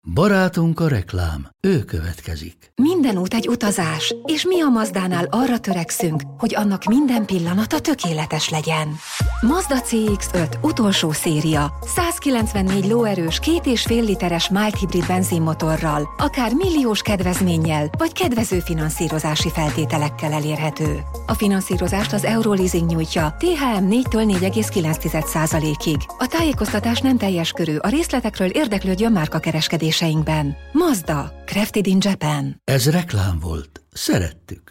Barátunk a reklám, ő következik. Minden út egy utazás, és mi a Mazdánál arra törekszünk, hogy annak minden pillanata tökéletes legyen. Mazda CX-5 utolsó széria, 194 lóerős 2,5 literes mild hibrid benzinmotorral, akár milliós kedvezménnyel, vagy kedvező finanszírozási feltételekkel elérhető. A finanszírozást az Euroleasing nyújtja, THM 4-től 4,9%-ig. A tájékoztatás nem teljes körű, a részletekről érdeklődjön márkakereskedéseinkben. Mazda, crafted in Japan. Ez reklám volt. Szerettük.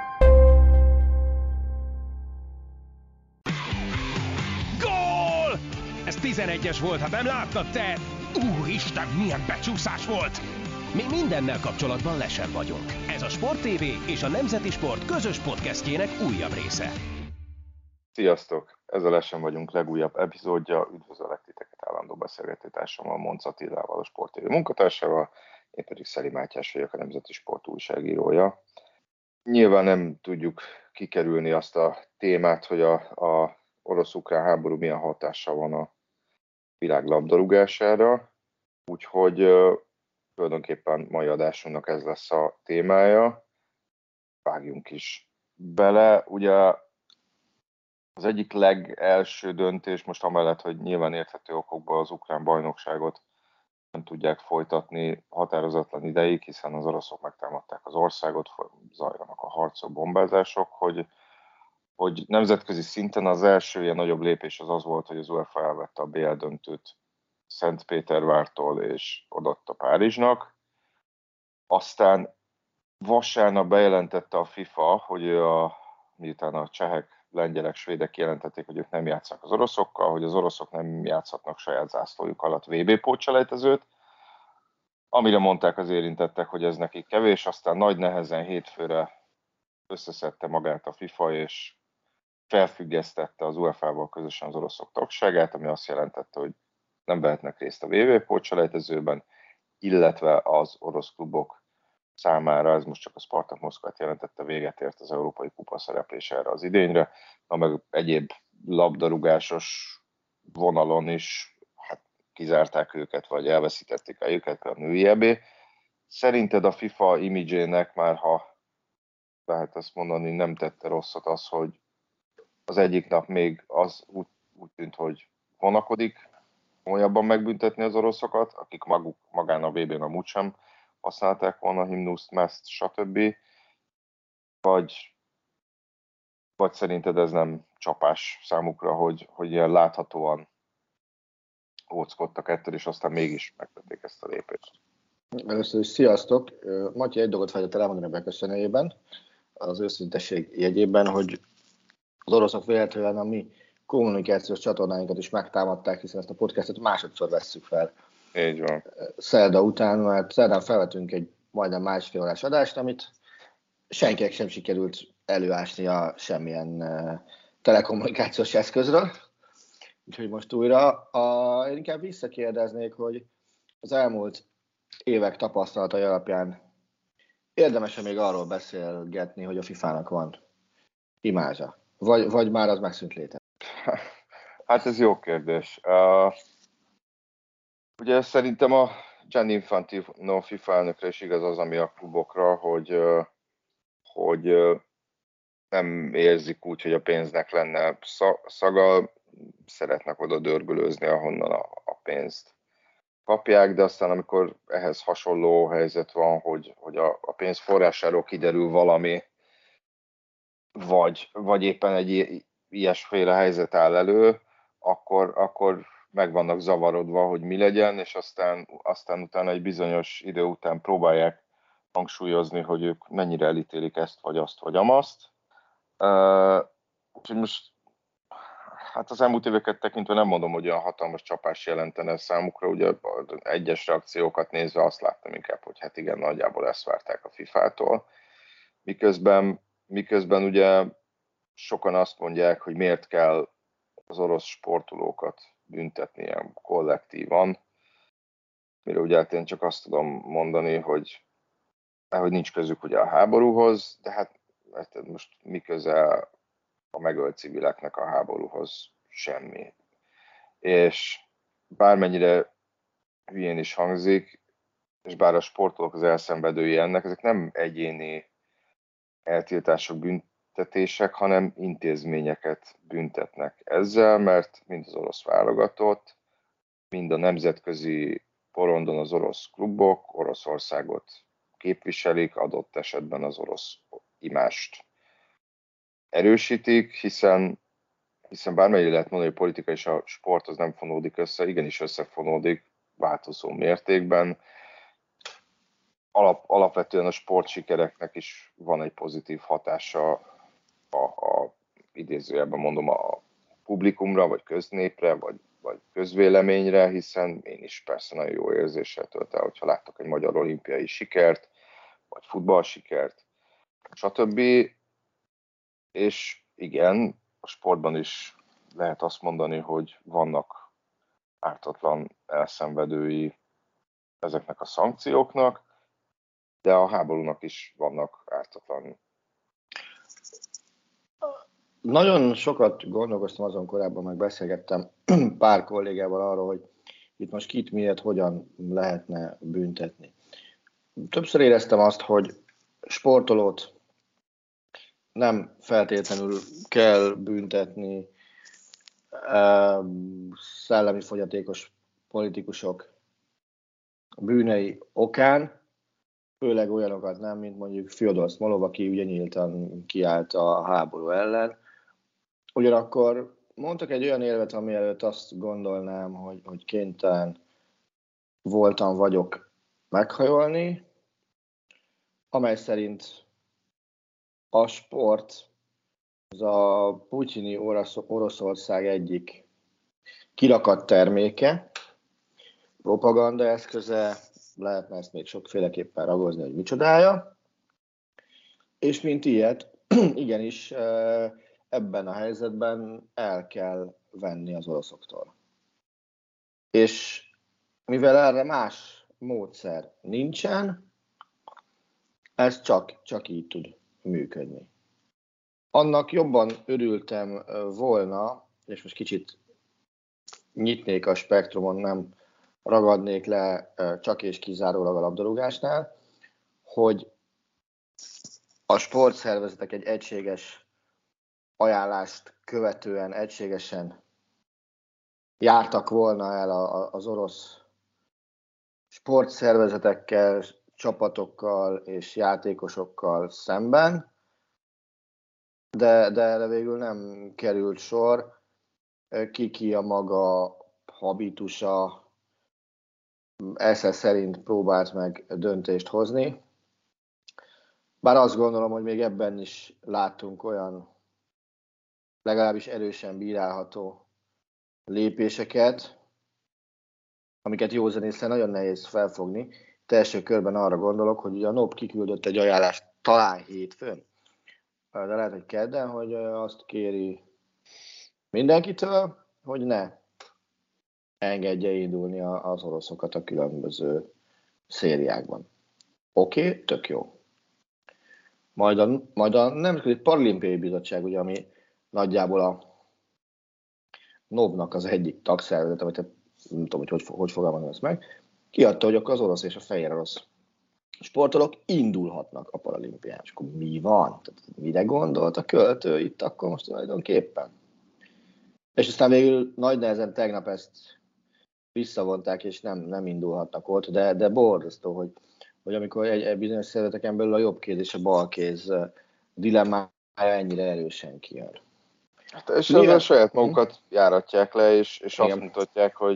Gól! Ez 11-es volt, ha nem láttad te! Úristen, milyen becsúszás volt! Mi mindennel kapcsolatban lesen vagyunk. Ez a Sport TV és a Nemzeti Sport közös podcastjének újabb része. Sziasztok! Ez a Lesen vagyunk legújabb epizódja. Üdvözöllek titeket állandó beszélgetőtársammal, Monc Attilával, a Sport TV munkatársával. Én pedig Szeli Mátyás vagyok, a Nemzeti Sport újságírója. Nyilván nem tudjuk kikerülni azt a témát, hogy a orosz-ukrán háború milyen hatással van a világ labdarúgására. Úgyhogy tulajdonképpen mai adásunknak ez lesz a témája. Vágjunk is bele. Ugye az egyik legelső döntés, most amellett, hogy nyilván érthető okokból az ukrán bajnokságot nem tudják folytatni határozatlan ideig, hiszen az oroszok megtámadták az országot, zajlanak a harcok, bombázások, hogy nemzetközi szinten az első ilyen nagyobb lépés az volt, hogy az UEFA elvette a BL döntőt Szentpétervártól és odaadta Párizsnak. Aztán vasárnap bejelentette a FIFA, hogy miután a csehek, lengyelek, svédek kijelentették, hogy ők nem játszanak az oroszokkal, hogy az oroszok nem játszhatnak saját zászlójuk alatt VB pótselejtezőt, amire mondták az érintettek, hogy ez nekik kevés, aztán nagy nehezen hétfőre összeszedte magát a FIFA, és felfüggesztette az UEFA-val közösen az oroszok tagságát, ami azt jelentette, hogy nem vehetnek részt a VB pótselejtezőben, illetve az orosz klubok számára, ez most csak a Spartak Moszkvát jelentette, véget ért az Európai Kupa szereplése erre az idényre, meg egyéb labdarúgásos vonalon is kizárták őket, vagy elveszítették el őket, a női EB. Szerinted a FIFA imidzsének már, ha lehet azt mondani, nem tette rosszat az, hogy az egyik nap még az úgy tűnt, hogy vonakodik, komolyabban megbüntetni az oroszokat, akik magán a VB-n amúgy sem használták volna a himnuszt, meszt, stb. Vagy szerinted ez nem csapás számukra, hogy ilyen láthatóan óckodtak ettől, és aztán mégis megtették ezt a lépést? Először is sziasztok! Matyi, egy dolgot fejtett el elmondani a beköszönőjében, az őszintesség jegyében, hogy az oroszok véletlenül a mi kommunikációs csatornáinkat is megtámadták, hiszen ezt a podcastot másodszor vesszük fel. Így van. Szerda után, mert szerdán felvetünk egy majdnem másfél órás adást, amit senkinek sem sikerült előásnia semmilyen telekommunikációs eszközről. Úgyhogy most újra. Én inkább visszakérdeznék, hogy az elmúlt évek tapasztalatai alapján érdemes-e még arról beszélgetni, hogy a FIFA-nak van imázsa? Vagy már az megszűnt léte? Hát ez jó kérdés. Ugye szerintem a Gianni Infantino FIFA elnökre is igaz az, ami a klubokra, hogy nem érzik úgy, hogy a pénznek lenne szaga, szeretnek oda dörgölőzni, ahonnan a pénzt kapják, de aztán amikor ehhez hasonló helyzet van, hogy a pénz forrásáról kiderül valami, vagy éppen egy ilyesféle helyzet áll elő, akkor meg vannak zavarodva, hogy mi legyen, és aztán utána egy bizonyos idő után próbálják hangsúlyozni, hogy ők mennyire elítélik ezt, vagy azt, vagy amazt. Úgyhogy most hát az elmúlt éveket tekintve nem mondom, hogy olyan hatalmas csapás jelentene számukra, ugye egyes reakciókat nézve azt láttam inkább, hogy hát igen, nagyjából ezt várták a FIFA-tól. Miközben ugye sokan azt mondják, hogy miért kell az orosz sportolókat büntetni ilyen kollektívan, mire ugye hát én csak azt tudom mondani, hogy nincs közük ugye a háborúhoz, de hát most mi köze a megölt civileknek a háborúhoz? Semmi. És bármennyire hülyén is hangzik, és bár a sportolók az elszenvedői ennek, ezek nem egyéni eltiltások, büntetések, hanem intézményeket büntetnek ezzel, mert mind az orosz válogatott, mind a nemzetközi porondon az orosz klubok Oroszországot képviselik, adott esetben az orosz imást erősítik, hiszen bármelyik lehet mondani, hogy a politika és a sport az nem fonódik össze, igenis összefonódik változó mértékben. Alapvetően a sportsikereknek is van egy pozitív hatása a idézőjelben mondom a publikumra, vagy köznépre, vagy közvéleményre, hiszen én is persze nagyon jó érzéssel tölt el, hogyha láttak egy magyar olimpiai sikert, vagy futballsikert, stb. És igen, a sportban is lehet azt mondani, hogy vannak ártatlan elszenvedői ezeknek a szankcióknak, de a háborúnak is vannak ártatlan. Nagyon sokat gondolkoztam azon, korábban meg beszélgettem pár kollégával arról, hogy itt most kit, miért, hogyan lehetne büntetni. Többször éreztem azt, hogy sportolót nem feltétlenül kell büntetni, szellemi fogyatékos politikusok bűnei okán, főleg olyanokat nem, mint mondjuk Fjodor Szmolov, aki ugye nyíltan kiállt a háború ellen. Ugyanakkor mondtak egy olyan érvet, ami előtt azt gondolnám, hogy kénytelen vagyok meghajolni, amely szerint a sport az a putyini Oroszország egyik kirakadt terméke, propaganda eszköze, lehetne ezt még sokféleképpen ragozni, hogy micsodája, és mint ilyet, igenis ebben a helyzetben el kell venni az oroszoktól. És mivel erre más módszer nincsen, ez csak így tud működni. Annak jobban örültem volna, és most kicsit nyitnék a spektrumon, nem ragadnék le csak és kizárólag a labdarúgásnál, hogy a sportszervezetek egy egységes ajánlást követően egységesen jártak volna el az orosz sportszervezetekkel, csapatokkal és játékosokkal szemben, de erre végül nem került sor. Ki a maga habitusa, esze szerint próbált meg döntést hozni. Bár azt gondolom, hogy még ebben is láttunk olyan legalábbis erősen bírálható lépéseket, amiket józanészen nagyon nehéz felfogni. Te első körben arra gondolok, hogy ugye a NOB kiküldött egy ajánlást talán hétfőn, de lehet, hogy kedden, hogy azt kéri mindenkitől, hogy ne engedje indulni az oroszokat a különböző szériákban. Oké, tök jó. Majd a Nemzetközi Paralimpiai Bizottság, ugye, ami nagyjából a NOB-nak az egyik tagszervezete, vagy nem tudom, hogy fogalmazom ezt meg, kiadta, hogy akkor az orosz és a fehér orosz sportolók indulhatnak a paralimpián. És akkor mi van? Tehát mire gondolt a költő itt akkor most tulajdonképpen? És aztán végül nagy nehezen tegnap ezt visszavonták, és nem indulhatnak ott, de borzasztó, hogy amikor egy bizonyos szervezeteken belül a jobb kéz és a bal kéz dilemmája ennyire erősen kijön. Hát, és ezzel saját magukat járatják le, és azt mutatják, hogy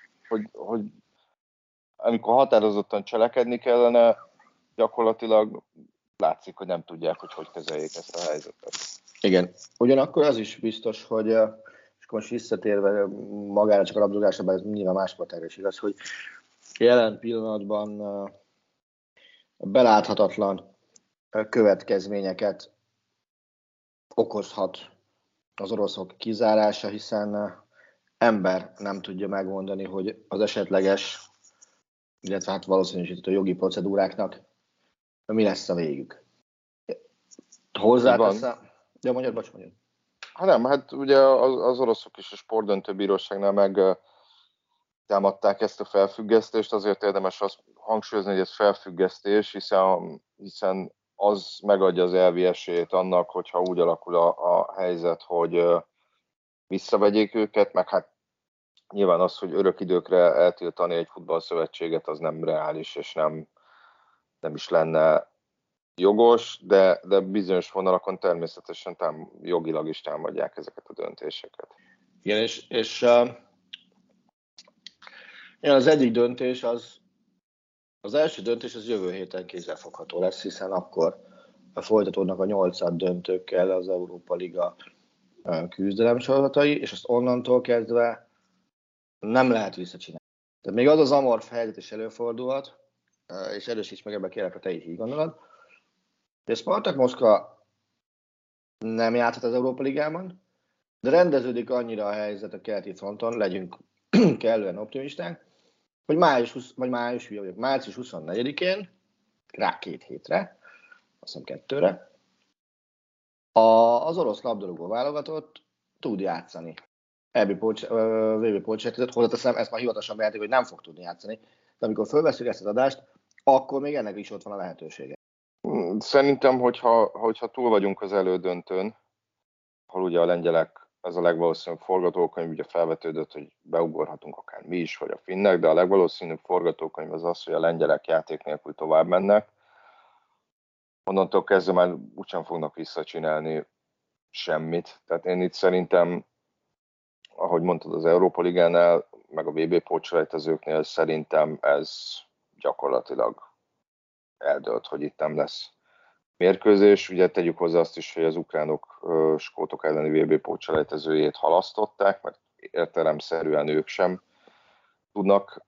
amikor határozottan cselekedni kellene, gyakorlatilag látszik, hogy nem tudják, hogy kezeljék ezt a helyzetet. Igen. Ugyanakkor az is biztos, hogy, és most visszatérve magára csak a labdarúgásra, bár ez nyilván más sportágra is igaz, hogy jelen pillanatban beláthatatlan következményeket okozhat az oroszok kizárása, hiszen ember nem tudja megmondani, hogy az esetleges, illetve hát valószínűsített a jogi procedúráknak mi lesz a végük. Hozzáteszem. De mondjad. Hát nem, hát ugye az oroszok is a sportdöntőbíróságnál meg támadták ezt a felfüggesztést, azért érdemes azt hangsúlyozni, hogy ez felfüggesztés, hiszen az megadja az elvi esélyét annak, hogyha úgy alakul a helyzet, hogy visszavegyék őket, meg hát nyilván az, hogy örök időkre eltiltani egy futballszövetséget, az nem reális, és nem is lenne jogos, de bizonyos vonalakon természetesen jogilag is támadják ezeket a döntéseket. Igen, és az egyik döntés az első döntés az jövő héten kézzelfogható lesz, hiszen akkor folytatódnak a 8. döntőkkel az Európa Liga küzdelemsorozatai, és azt onnantól kezdve nem lehet visszacsinálni. Tehát még az az amorf helyzet is előfordulhat, és erősíts meg ebben kérlek, ha te is így gondolod, hogy a Spartak Moszkva nem játszhat az Európa Ligában, de rendeződik annyira a helyzet a keleti fronton, legyünk kellően optimisták, hogy március 24-én, rá 2 hétre, azt hiszem 2-re, az orosz labdarúgó válogatott tud játszani. VB Polcsejtetet, hozzáteszem, ezt már hivatalosan bejelentik, hogy nem fog tudni játszani, de amikor fölveszünk ezt az adást, akkor még ennek is ott van a lehetősége. Szerintem, hogyha túl vagyunk az elődöntőn, ahol ugye a lengyelek, ez a legvalószínűbb forgatókönyv, ugye felvetődött, hogy beugorhatunk akár mi is, vagy a finnek, de a legvalószínűbb forgatókönyv az, hogy a lengyelek játék nélkül tovább mennek. Onnantól kezdve már úgysem fognak visszacsinálni semmit. Tehát én itt szerintem, ahogy mondtad, az Európa Ligánál, meg a VB pótselejtezőknél szerintem ez gyakorlatilag eldőlt, hogy itt nem lesz mérkőzés. Ugye tegyük hozzá azt is, hogy az ukránok skótok elleni VB pótselejtezőjét halasztották, mert értelemszerűen ők sem tudnak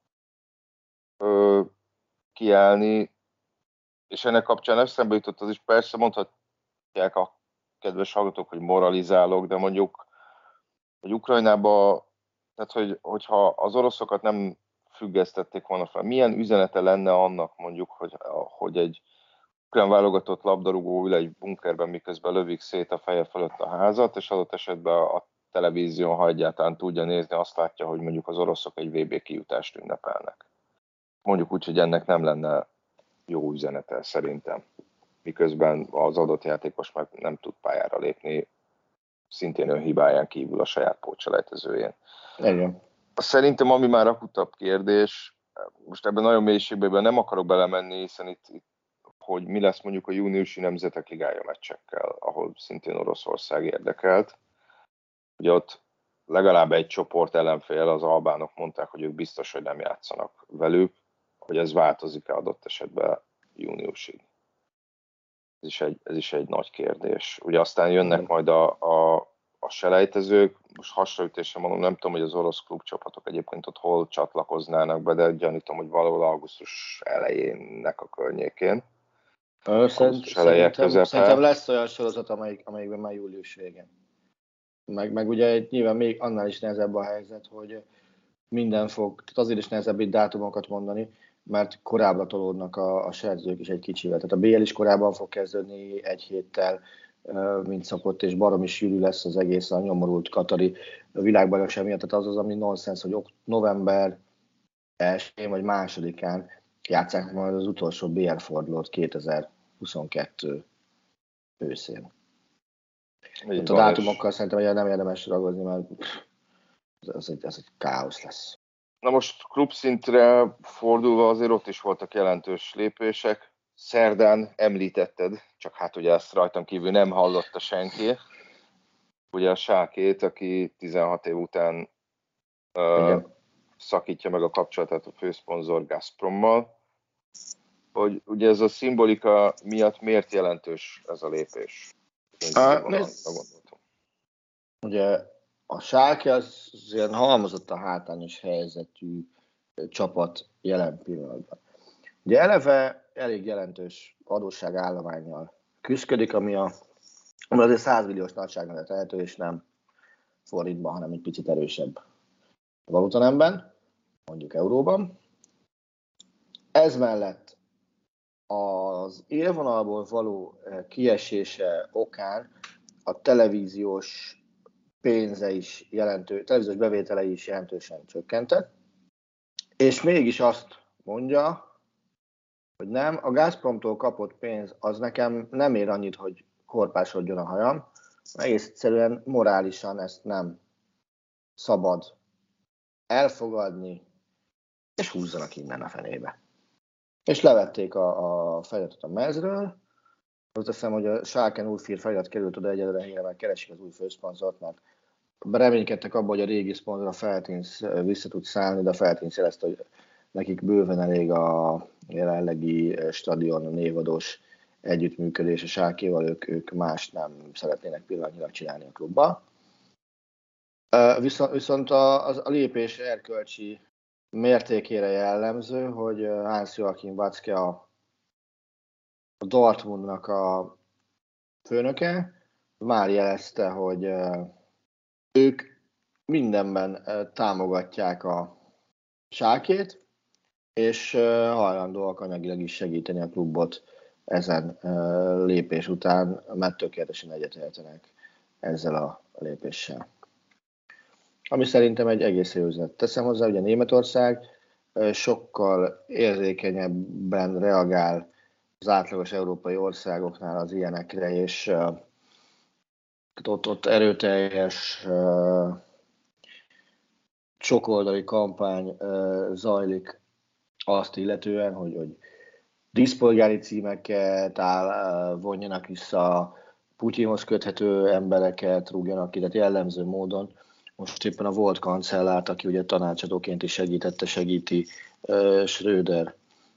kiállni, és ennek kapcsán eszembe jutott az is, persze mondhatják a kedves hallgatók, hogy moralizálok, de mondjuk, hogy Ukrajnában, tehát hogyha az oroszokat nem függesztették volna fel, milyen üzenete lenne annak mondjuk, hogy egy ukrán válogatott labdarúgó ül egy bunkerben, miközben lövik szét a feje fölött a házat, és adott esetben a televízión, ha egyáltalán tudja nézni, azt látja, hogy mondjuk az oroszok egy VB kijutást ünnepelnek. Mondjuk úgy, hogy ennek nem lenne jó üzenete szerintem. Miközben az adott játékos meg nem tud pályára lépni, szintén önhibáján kívül a saját pótselejtezőjén. Igen. Szerintem, ami már akutabb kérdés, most ebben nagyon mélységben nem akarok belemenni, hiszen itt hogy mi lesz mondjuk a júniusi nemzetek ligája meccsekkel, ahol szintén Oroszország érdekelt. Ugye ott legalább egy csoport ellenfél, az albánok mondták, hogy ők biztos, hogy nem játszanak velük, hogy ez változik-e adott esetben júniusig. Ez is egy nagy kérdés. Ugye aztán jönnek majd a selejtezők, most hasonlítésre mondom, nem tudom, hogy az orosz klubcsapatok egyébként ott hol csatlakoznának be, de gyanítom, hogy valahol augusztus elejének a környékén. Szerintem lesz olyan sorozat, amelyikben már július végén. Meg ugye nyilván még annál is nehezebb a helyzet, hogy tehát azért is nehezebb itt dátumokat mondani, mert korábbra tolódnak a szerzők is egy kicsivel. Tehát a BL is korábban fog kezdődni 1 héttel, mint szokott, és baromi sűrű lesz az egész a nyomorult katari világbajnokság miatt. Tehát az, ami nonsens, hogy november 1-én vagy 2-án játsszák majd az utolsó BL fordulót 2022 őszén. A dátumokkal szerintem nem érdemes ragozni, mert ez egy káosz lesz. Na most klubszintre fordulva azért ott is voltak jelentős lépések. Szerdán említetted, csak hát ugye ezt rajtam kívül nem hallotta senki. Ugye a Schalkét, aki 16 év után szakítja meg a kapcsolatát a főszponzor Gazprommal. Hogy ugye ez a szimbolika miatt miért jelentős ez a lépés? Ugye a Schalke az ilyen halmozott a hátrányos helyzetű csapat jelen pillanatban. Ugye eleve elég jelentős adósságállománnyal küszködik, ami azért 100 milliós nagyságra tehető, és nem forintban, hanem egy picit erősebb valutanemben, mondjuk euróban. Ez mellett az élvonalból való kiesése okán a televíziós televíziós bevételei is jelentősen csökkentek, és mégis azt mondja hogy nem. A Gazpromtól kapott pénz az nekem nem ér annyit, hogy korpásodjon a hajam. Egész egyszerűen morálisan ezt nem szabad elfogadni, és húzzanak innen a fenébe. És levették a feliratot a mezről. Azt hiszem, hogy a Schalke 04 felirat került oda egyelőre helyre, mert keresik az új főszponzort, mert reménykedtek abban, hogy a régi szponzor a Veltins vissza tud szállni, de a Veltins jelezte, hogy nekik bőven elég a jelenlegi stadion névadós együttműködés a Schalkéval, ők mást nem szeretnének pillanatnyilag csinálni a klubba. Viszont a lépés erkölcsi mértékére jellemző, hogy Hans-Joachim Watzke a Dortmundnak a főnöke már jelezte, hogy ők mindenben támogatják a Schalkét, és hajlandóak anyagilag is segíteni a klubot ezen lépés után, mert tökéletesen egyetértenek ezzel a lépéssel. Ami szerintem egy egész jó üzlet. Teszem hozzá, hogy a Németország sokkal érzékenyebben reagál az átlagos európai országoknál az ilyenekre, és ott erőteljes sokoldali kampány zajlik azt illetően, hogy díszpolgári címeket vonjanak vissza, Putyinhoz köthető embereket rúgjanak ki, tehát jellemző módon. Most éppen a volt kancellárt, aki ugye tanácsadóként is segíti Schröder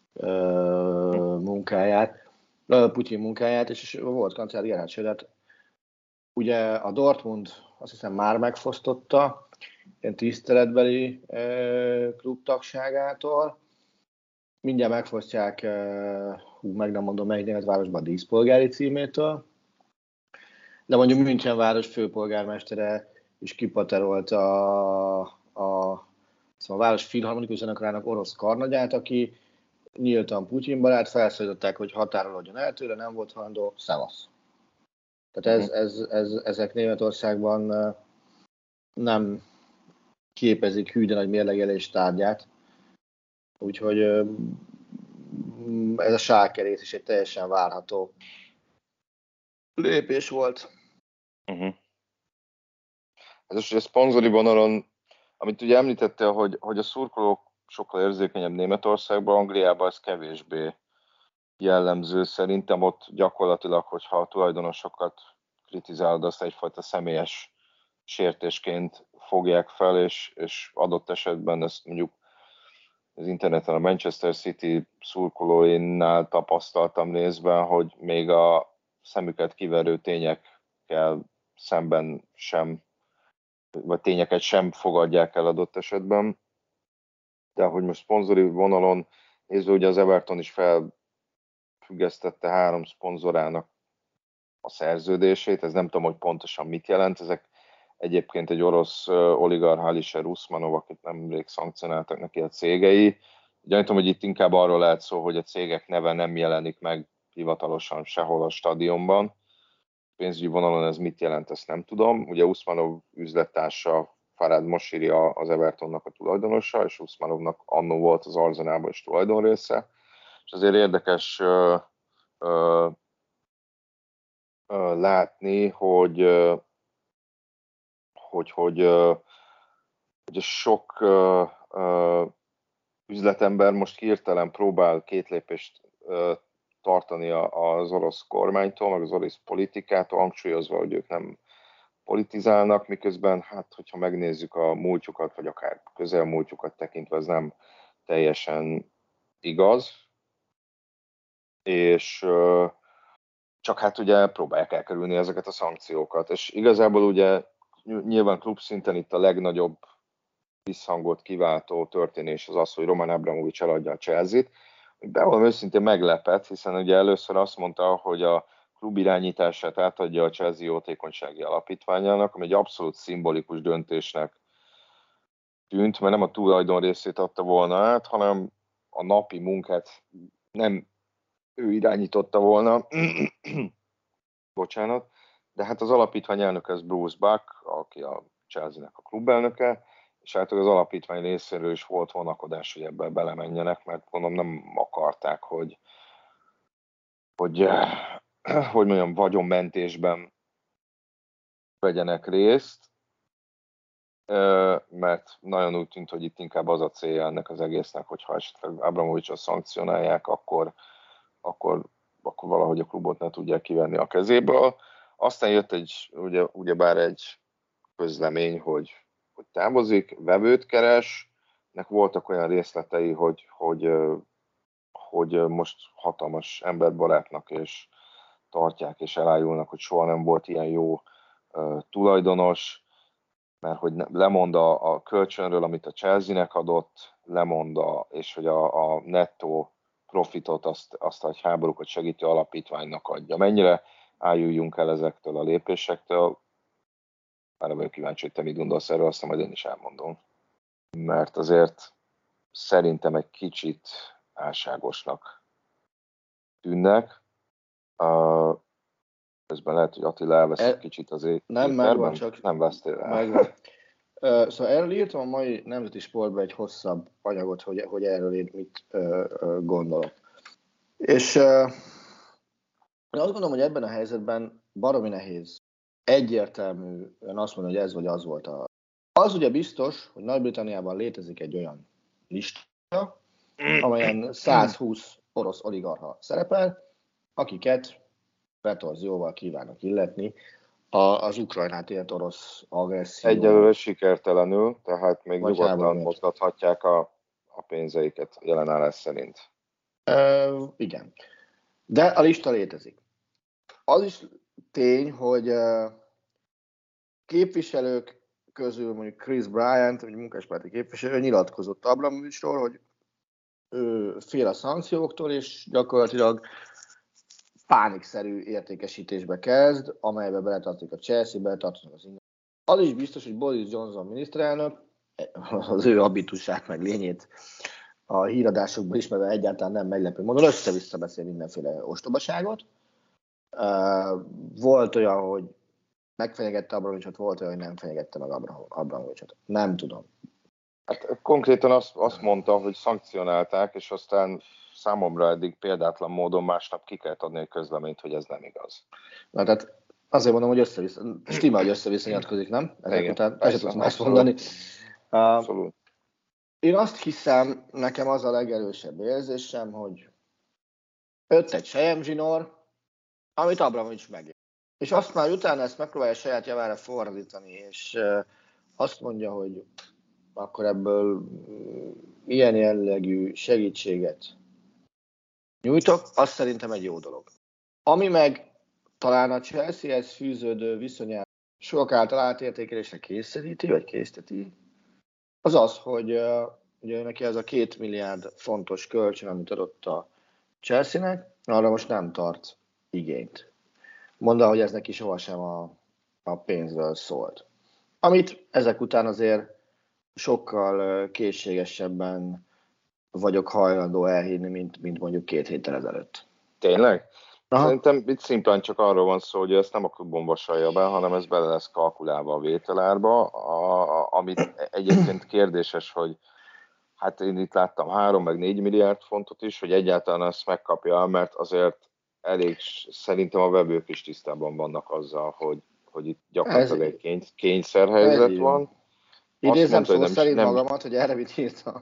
munkáját, Putyin munkáját, és a volt kancellár Gerhard Schrödert ugye a Dortmund azt hiszem már megfosztotta ilyen tiszteletbeli klubtagságától. Mindjárt megfosztják, meg nem mondom melyik német városban, a díszpolgári címétől, de mondjuk München város főpolgármestere is kipaterolt a város filharmonikus zenekarának orosz karnagyát, aki nyíltan Putyin barát, felszólították, hogy határolódjon el tőle, nem volt hajlandó, szevasz. Tehát ezek Németországban nem képezik hű, de nagy mérlegelés tárgyát. Úgyhogy ez a Schalke rész is egy teljesen várható lépés volt. Ez a szponzori vonalon, amit ugye említette, hogy a szurkolók sokkal érzékenyebb Németországban, Angliában ez kevésbé jellemző. Szerintem ott gyakorlatilag, hogyha a tulajdonosokat kritizálod, azt egyfajta személyes sértésként fogják fel, és adott esetben ezt mondjuk az interneten a Manchester City szurkolóinál tapasztaltam részben, hogy még a szemüket kiverő tényekkel szemben sem, vagy tényeket sem fogadják el adott esetben. De hogy most szponzori vonalon nézve, ugye az Everton is felfüggesztette 3 szponzorának a szerződését, ez nem tudom, hogy pontosan mit jelent, ezek egyébként egy orosz oligarch Alisher Usmanov, akit nemrég szankcionáltak neki a cégei. Gyanítom, hogy itt inkább arról lehet szó, hogy a cégek neve nem jelenik meg hivatalosan sehol a stadionban. Pénzügyi vonalon ez mit jelent, ezt nem tudom. Ugye Usmanov üzlettársa Farhad Moshiri az Evertonnak a tulajdonosa, és Usmanovnak annó volt az Arsenalban is tulajdonrésze. És azért érdekes látni, hogy a sok üzletember most hirtelen próbál 2 lépést tartani az orosz kormánytól, meg az orosz politikától, hangsúlyozva, hogy ők nem politizálnak, miközben, hát, hogyha megnézzük a múltjukat, vagy akár közelmúltjukat tekintve, ez nem teljesen igaz. És csak hát ugye próbálják elkerülni ezeket a szankciókat. És igazából ugye nyilván klubszinten itt a legnagyobb visszhangot kiváltó történés az, hogy Roman Abramovich eladja a Chelsea-t. Bevallom őszintén meglepett, hiszen ugye először azt mondta, hogy a klub irányítását átadja a Chelsea jótékonysági alapítványának, ami egy abszolút szimbolikus döntésnek tűnt, mert nem a tulajdon részét adta volna át, hanem a napi munkát nem ő irányította volna. Bocsánat. De hát az alapítvány elnöke az Bruce Buck, aki a Chelsea-nek a klubelnöke, és hát az alapítvány részéről is volt vonakodás, hogy ebben belemenjenek, mert mondom, nem akarták, hogy hogy mondjam, vagyonmentésben vegyenek részt, mert nagyon úgy tűnt, hogy itt inkább az a célja ennek az egésznek, hogyha esetleg Abramovicsot szankcionálják, akkor valahogy a klubot ne tudják kivenni a kezéből. Aztán jött ugyebár egy közlemény, hogy távozik, vevőt keres. Nek voltak olyan részletei, hogy most hatalmas emberbarátnak és tartják és elájulnak, hogy soha nem volt ilyen jó tulajdonos, mert hogy lemond a kölcsönről, amit a Chelsea-nek adott, lemond és hogy a nettó profitot azt a háborúkat segítő alapítványnak adja. Mennyire álljunk el ezektől a lépésektől? Már vagyok kíváncsi, hogy te mit gondolsz erről, aztán majd én is elmondom. Mert azért szerintem egy kicsit álságosnak tűnnek. Közben lehet, hogy Attila elvesz egy kicsit az nem megvan, csak nem vesztél el. Megvan. Szóval erről írtam a mai Nemzeti Sportban egy hosszabb anyagot, hogy erről én mit gondolok. És én azt gondolom, hogy ebben a helyzetben baromi nehéz egyértelműen azt mondani, hogy ez vagy az volt a... Az ugye biztos, hogy Nagy-Britanniában létezik egy olyan lista, amelyen 120 orosz oligarcha szerepel, akiket retorzióval kívánnak illetni az Ukrajnát élt orosz agresszió. Egyelőre sikertelenül, tehát még nyugodtan mozgathatják a pénzeiket jelen állás szerint. Igen. De a lista létezik. Az is tény, hogy képviselők közül mondjuk Chris Bryant, egy munkáspárti képviselő, nyilatkozott Abramovicsról, hogy ő fél a szankcióktól, és gyakorlatilag pánikszerű értékesítésbe kezd, amelybe beletartozik a Chelsea, beletartoznak az ingatlanok. Az is biztos, hogy Boris Johnson miniszterelnök, az ő habitusát meg lényét a híradásokból ismerve egyáltalán nem meglepő módon össze-vissza beszél mindenféle ostobaságot. Volt olyan, hogy megfenyegette Abramovicsot, volt olyan, hogy nem fenyegette meg Abramovicsot. Nem tudom. Hát konkrétan azt mondta, hogy szankcionálták, és aztán számomra eddig példátlan módon másnap ki kellett adni egy közleményt, hogy ez nem igaz. Na, tehát azért mondom, hogy össze-vissza, stimmel, hogy össze-vissza nyilatkozik, nem? Ezek után ezt tudsz más mondani. Abszolút. Én azt hiszem, nekem az a legerősebb érzésem, hogy jött egy selyemzsinór, amit Abramovics megér. És azt már utána ezt megpróbálja saját javára fordítani, és azt mondja, hogy akkor ebből ilyen jellegű segítséget nyújtok, az szerintem egy jó dolog. Ami meg talán a Chelsea-hez fűződő viszonyát sok által átértékelésre készíteti, az az, hogy ugye neki ez a 2 milliárd fontos kölcsön, amit adott a Chelsea-nek, arra most nem tart igényt. Mondta, hogy ez neki sohasem a pénzről szólt. Amit ezek után azért sokkal készségesebben vagyok hajlandó elhinni, mint mondjuk 2 héttel ezelőtt. Tényleg? Aha. Szerintem itt szimplán csak arról van szó, hogy ezt nem a klubon vasalja be, hanem ez bele lesz kalkulálva a vételárba, amit egyébként kérdéses, hogy hát én itt láttam 3 meg 4 milliárd fontot is, hogy egyáltalán ezt megkapja, mert azért elég szerintem a vevők is tisztában vannak azzal, hogy itt gyakorlatilag egy kényszerhelyzet van. Idézem szó szerint magamat, hogy erre mit írtam.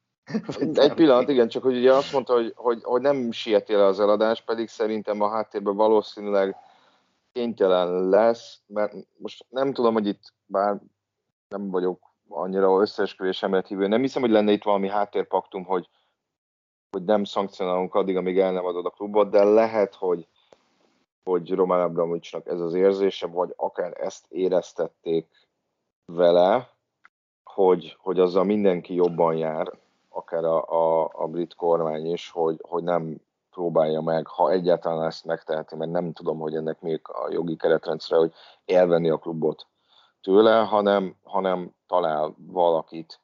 Egy pillanat, igen, csak hogy ugye azt mondta, hogy nem sieti el az eladás, pedig szerintem a háttérben valószínűleg kénytelen lesz, mert most nem tudom, hogy itt bár nem vagyok annyira összeesküvés emellett hívő, nem hiszem, hogy lenne itt valami háttérpaktum, hogy nem szankcionálunk addig, amíg el nem adod a klubot, de lehet, hogy Roman Abramovicsnak ez az érzése, vagy akár ezt éreztették vele, hogy azzal mindenki jobban jár, akár a brit kormány is, hogy nem próbálja meg, ha egyáltalán ezt megteheti, mert nem tudom, hogy ennek még a jogi keretrendszere, hogy elvenni a klubot tőle, hanem talál valakit,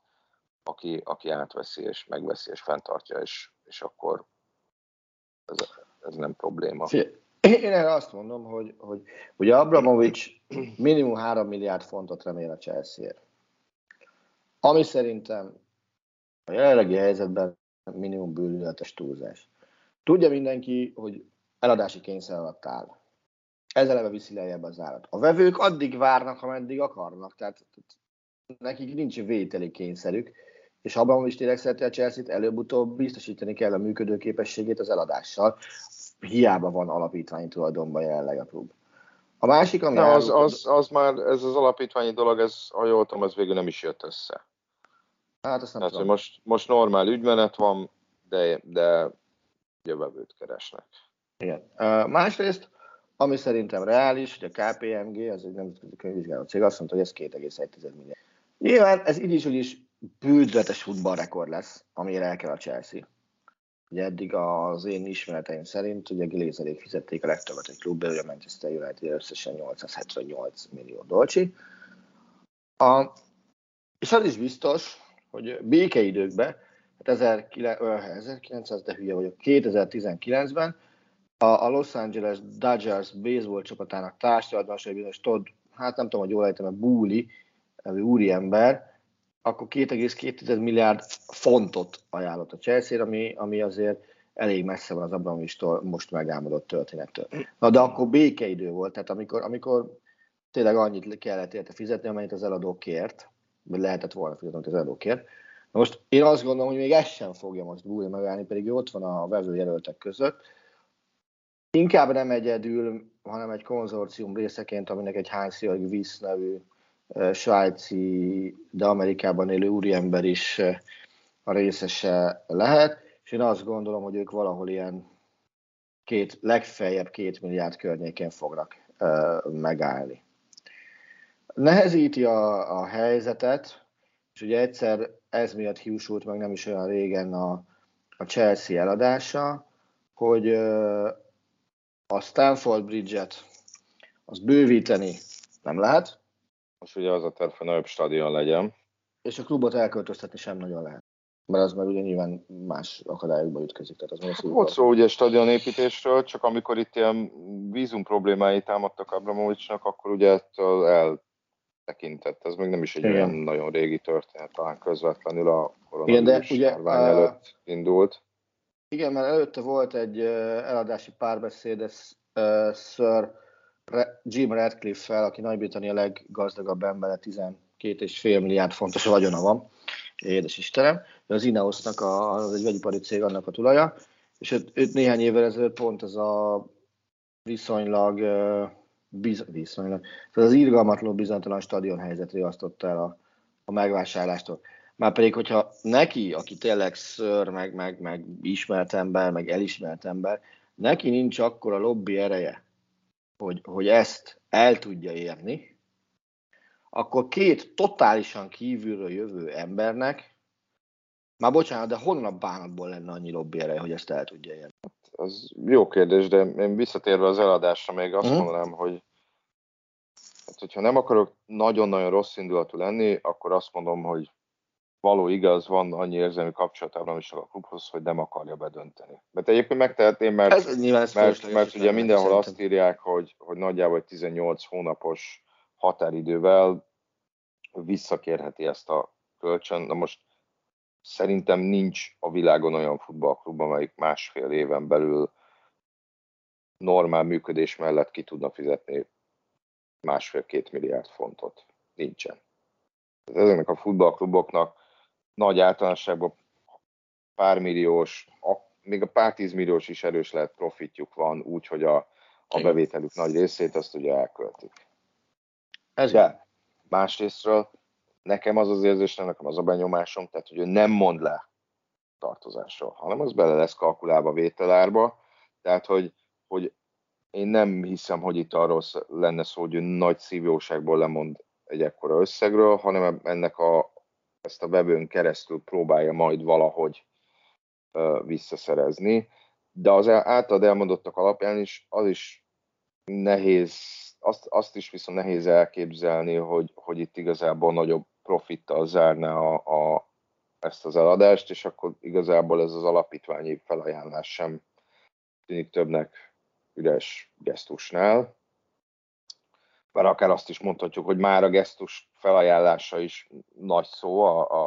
aki átveszi, és megveszi, és fenntartja, és akkor ez nem probléma. Én erre azt mondom, hogy ugye Abramovics minimum 3 milliárd fontot remél a Chelsea-ért. Ami szerintem a jelenlegi helyzetben minimum bűnületes túlzás. Tudja mindenki, hogy eladási kényszer alatt áll. Ez eleve viszi lejjebb az árat. A vevők addig várnak, ameddig akarnak, tehát nekik nincs vételi kényszerük, és ha Abramovich tényleg szereti a Chelsea-t, előbb-utóbb biztosítani kell a működőképességét az eladással. Hiába van alapítványi tulajdonban jelenleg a klub. A másik, ami az már, ez az alapítványi dolog, ez, ha jól tudom, ez végül nem is jött össze. Hát azt nem tehát, tudom. Most normál ügymenet van, de jövőt keresnek. Igen. Másrészt, ami szerintem reális, hogy a KPMG, az egy nemzetközi könyvvizsgáló cég, azt mondta, hogy ez 2,1 milliárd. Nyilván ez így is bődletes futballrekord lesz, amire el kell a Chelsea. Ugye eddig az én ismereteim szerint ugye Glazerék fizették a legtöbbet egy klubban, ugye a Manchester United összesen 878 millió dolcsi. És az is biztos, hogy békeidőkben, 1900, de hülye vagyok, 2019-ben a Los Angeles Dodgers baseball csapatának társadalmasai bizonyos Todd, hát nem tudom, hogy jól ejtem, Boehly, nevű úriember, akkor 2,2 milliárd fontot ajánlott a Chelsea-re, ami azért elég messze van az Abramovich-tól most megálmodott történettől. Na de akkor békeidő volt, tehát amikor tényleg annyit kellett érte fizetni, amennyit az eladó kért, vagy lehetett volna fizetni, amit az eladó kért. Na most én azt gondolom, hogy még ezt sem fogja most Boehly megállni, pedig ő ott van a vevőjelöltek között. Inkább nem egyedül, hanem egy konzorcium részeként, aminek egy Hans-Jörg Wyss nevű svájci, de Amerikában élő úriember is a részese lehet, és én azt gondolom, hogy ők valahol ilyen legfeljebb 2 milliárd környékén fognak megállni. Nehezíti a helyzetet, és ugye egyszer ez miatt hiúsult meg nem is olyan régen a Chelsea eladása, hogy a Stamford Bridge-et az bővíteni nem lehet. Most ugye az a terv, hogy nagyobb stadion legyen. És a klubot elköltöztetni sem nagyon lehet. Mert az meg ugye nyilván más akadályokba ütközik. Tehát az volt szó ugye stadionépítésről, csak amikor itt ilyen vízum problémái támadtak Abramovichnak, akkor ugye ettől eltekintett. Ez még nem is egy olyan nagyon régi történet, talán közvetlenül a koronavírus járvány előtt indult. Igen, mert előtte volt egy eladási párbeszéd Sir Jim Ratcliffe-fel, aki Nagy-Britannia leggazdagabb embere, 12,5 milliárd fontos vagyona van. Édes Istenem. Az Ineosnak az egy vegyipari cég, annak a tulaja. És őt néhány évvel ezelőtt pont ez a viszonylag tehát az irgalmatlanul bizonytalan stadion helyzet riasztotta el a megvásárlástól. Márpedig, hogyha neki, aki tényleg ször, meg ismert ember, meg elismert ember, neki nincs akkora lobby ereje, hogy ezt el tudja érni, akkor két totálisan kívülről jövő embernek, már bocsánat, de honnan bánatból lenne annyi lobby ereje, hogy ezt el tudja érni? Az jó kérdés, de én visszatérve az eladásra még azt mondanám, hogy hát, hogyha nem akarok nagyon-nagyon rossz indulatú lenni, akkor azt mondom, hogy való igaz, van annyi érzelmi kapcsolatában is a klubhoz, hogy nem akarja bedönteni. Mert egyébként megtehetném, mert ugye mindenhol azt írják, hogy nagyjából 18 hónapos határidővel visszakérheti ezt a kölcsön. Na most szerintem nincs a világon olyan futballklub, amelyik 1,5 éven belül normál működés mellett ki tudna fizetni 1,5-2 milliárd fontot. Nincsen. Ezeknek a futballkluboknak nagy általánosságban pár milliós, még a pár 10 milliós is erős lehet profitjuk van, úgyhogy a bevételük nagy részét azt ugye elköltik. De másrésztről nekem az az érzésem, nekem az a benyomásom, tehát hogy ő nem mond le tartozásról, hanem az bele lesz kalkulálva vételárba, tehát hogy én nem hiszem, hogy itt arról lenne szó, hogy ő nagy szívjóságból lemond egy ekkora összegről, hanem ezt a webön keresztül próbálja majd valahogy visszaszerezni. De az általad elmondottak alapján is az is nehéz, azt is viszont nehéz elképzelni, hogy itt igazából nagyobb profittal zárná ezt az eladást, és akkor igazából ez az alapítványi felajánlás sem tűnik többnek üres gesztusnál. Bár akár azt is mondhatjuk, hogy már a gesztus felajánlása is nagy szó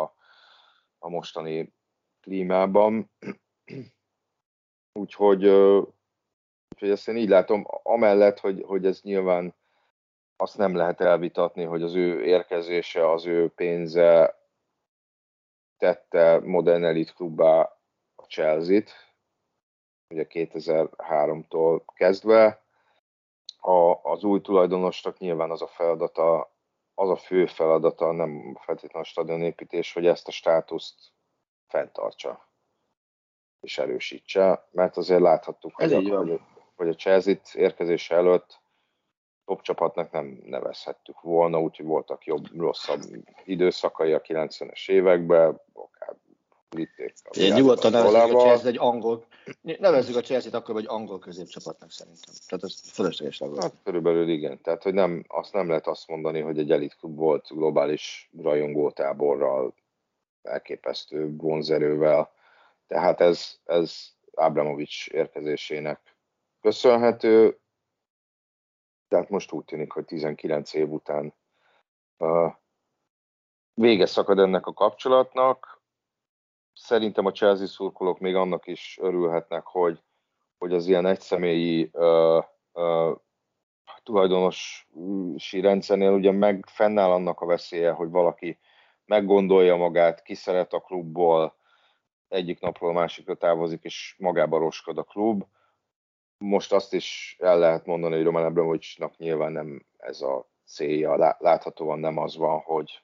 a mostani klímában. Úgyhogy Úgyhogy ezt én így látom, amellett, hogy ez nyilván azt nem lehet elvitatni, hogy az ő érkezése, az ő pénze tette modern elit klubbá a Chelsea-t, ugye 2003-tól kezdve. Az új tulajdonosnak nyilván az a feladata, az a fő feladata, nem feltétlenül a stadionépítés, hogy ezt a státuszt fenntartsa és erősítse, mert azért láthattuk, hogy a Chelsea-t érkezése előtt top csapatnak nem nevezhettük volna, úgyhogy voltak rosszabb időszakai a 90-es években, akár vitték. Nyugodtan nevezzük a Chelsea egy angol, nevezzük a Chelsea-t akkor egy angol középcsapatnak szerintem. Tehát ez fölösleges volt. Hát körülbelül igen. Tehát, hogy nem lehet azt mondani, hogy egy elitklub volt globális rajongótáborral, elképesztő vonzerővel. Tehát ez Abramovich érkezésének köszönhető. Tehát most úgy tűnik, hogy 19 év után vége szakad ennek a kapcsolatnak. Szerintem a Chelsea szurkolók még annak is örülhetnek, hogy az ilyen egyszemélyi tulajdonosi rendszernél ugye fennáll annak a veszélye, hogy valaki meggondolja magát, kiszeret a klubból, egyik napról a másikra távozik, és magába roskad a klub. Most azt is el lehet mondani, hogy Roman Abramovichnak nyilván nem ez a célja. Láthatóan nem az van,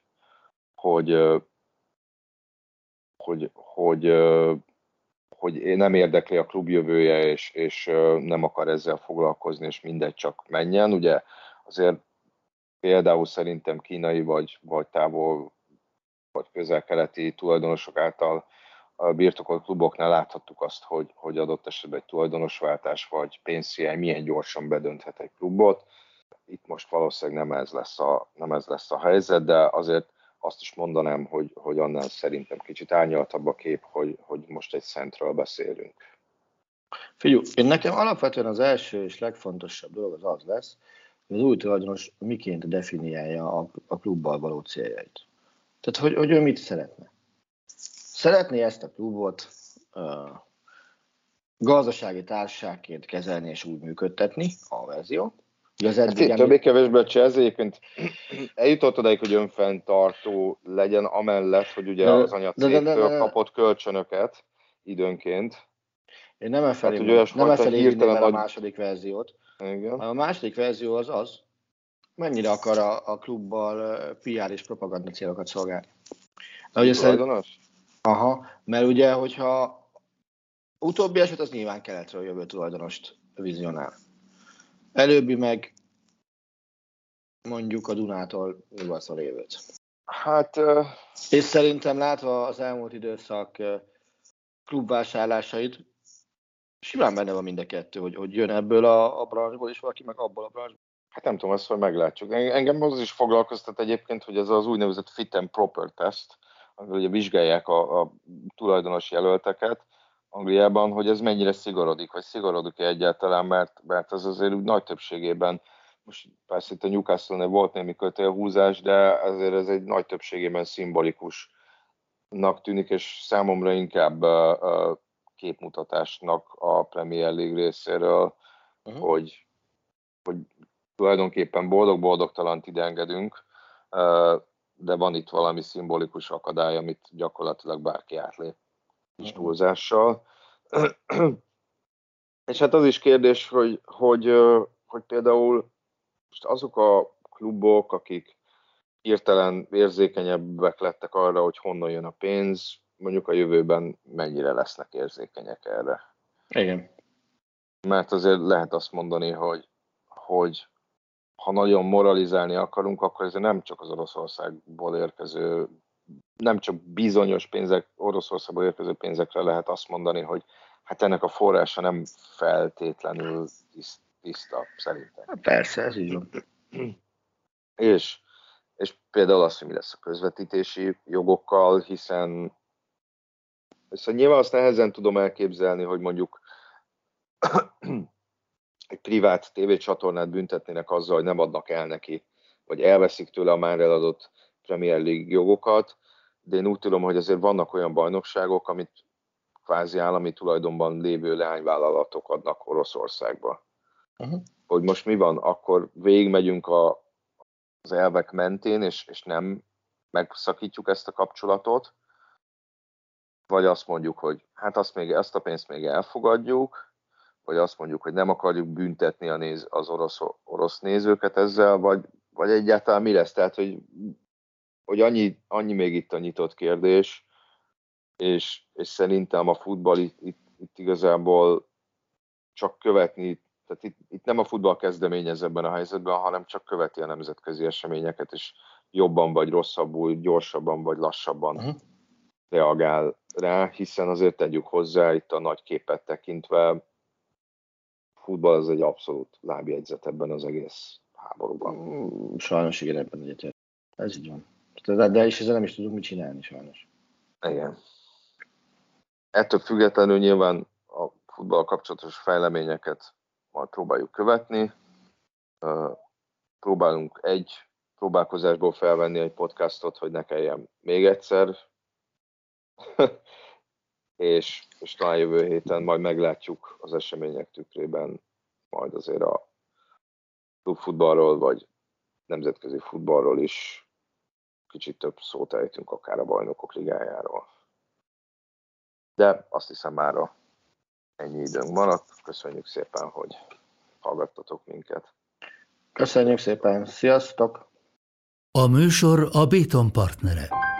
hogy nem érdekli a klub jövője, és nem akar ezzel foglalkozni, és mindegy, csak menjen. Ugye azért például szerintem kínai vagy távol vagy közel-keleti tulajdonosok által a birtokolt kluboknál láthattuk azt, hogy adott esetben egy tulajdonosváltás vagy pénzhiány milyen gyorsan bedönthet egy klubot. Itt most valószínűleg nem ez lesz a helyzet, de azért azt is mondanám, hogy annál szerintem kicsit árnyaltabb a kép, hogy most egy szentről beszélünk. Figyelj, én nekem alapvetően az első és legfontosabb dolog az lesz, hogy az új tulajdonos miként definiálja a klubbal való céljait. Tehát, hogy ő mit szeretne. Szeretné ezt a klubot gazdasági társaságként kezelni és úgy működtetni, a verzió. Többé-kevésbé a Chelsea egyébként eljutott odáig, hogy önfenntartó legyen, amellett, hogy ugye az anyacégtől kapott kölcsönöket időnként. Én nem efelé vinnem a második verziót. Igen. A második verzió az, mennyire akar a klubbal PR és propaganda célokat szolgálni. Tulajdonos? Aha, mert ugye, hogyha utóbbi eset, az nyilván keletről jövő tulajdonost vizionál. Előbbi meg mondjuk a Dunától nyugatra lévőt. Hát... És szerintem látva az elmúlt időszak klubvásárlásait, simán benne van mind a kettő, hogy jön ebből a branchból is valaki, meg abból a branchból. Hát nem tudom, ezt hogy meglátjuk. Engem az is foglalkoztat egyébként, hogy ez az úgynevezett fit and proper test, amivel ugye vizsgálják a tulajdonos jelölteket Angliában, hogy ez mennyire szigorodik, vagy szigorodik-e egyáltalán, mert az azért úgy nagy többségében, most persze itt a Newcastle-nél volt némi kötélhúzás, de azért ez egy nagy többségében szimbolikusnak tűnik, és számomra inkább képmutatásnak a Premier League részéről, hogy tulajdonképpen boldog-boldogtalant ide engedünk, de van itt valami szimbolikus akadály, amit gyakorlatilag bárki átlép kis túlzással. És hát az is kérdés, hogy például most azok a klubok, akik hirtelen érzékenyebbek lettek arra, hogy honnan jön a pénz, mondjuk a jövőben mennyire lesznek érzékenyek erre. Igen. Mert azért lehet azt mondani, hogy ha nagyon moralizálni akarunk, akkor ez nem csak az Oroszországból érkező, nem csak bizonyos Oroszországból érkező pénzekre lehet azt mondani, hogy hát ennek a forrása nem feltétlenül tiszta, szerintem. Persze, ez így van. És például az, hogy mi lesz a közvetítési jogokkal, hiszen nyilván azt nehezen tudom elképzelni, hogy mondjuk egy privát tévécsatornát büntetnének azzal, hogy nem adnak el neki, vagy elveszik tőle a már eladott Premier League jogokat, de én úgy tudom, hogy azért vannak olyan bajnokságok, amit kvázi állami tulajdonban lévő leányvállalatok adnak Oroszországba. hogy most mi van, akkor végigmegyünk az elvek mentén, és nem megszakítjuk ezt a kapcsolatot, vagy azt mondjuk, hogy hát ezt a pénzt még elfogadjuk, vagy azt mondjuk, hogy nem akarjuk büntetni az orosz nézőket ezzel, vagy egyáltalán mi lesz? Tehát, hogy annyi még itt a nyitott kérdés, és szerintem a futball itt igazából csak követni, tehát itt nem a futball kezdeményez ebben a helyzetben, hanem csak követi a nemzetközi eseményeket, és jobban vagy rosszabbul, gyorsabban vagy lassabban reagál rá, hiszen azért tegyük hozzá, itt a nagy képet tekintve, futball az egy abszolút lábjegyzet ebben az egész háborúban. Sajnos igen, ebben egyetért. Ez így van. De és ezzel nem is tudunk mit csinálni, sajnos. Igen. Ettől függetlenül nyilván a futball kapcsolatos fejleményeket majd próbáljuk követni. Próbálunk egy próbálkozásból felvenni egy podcastot, hogy ne kelljen még egyszer. és talán jövő héten majd meglátjuk az események tükrében majd azért a klubfutballról, vagy nemzetközi futballról is kicsit több szót ejtünk, akár a Bajnokok Ligájáról. De azt hiszem mára ennyi időnk maradt. Köszönjük szépen, hogy hallgattatok minket. Köszönjük szépen, sziasztok! A műsor a Béton partnere.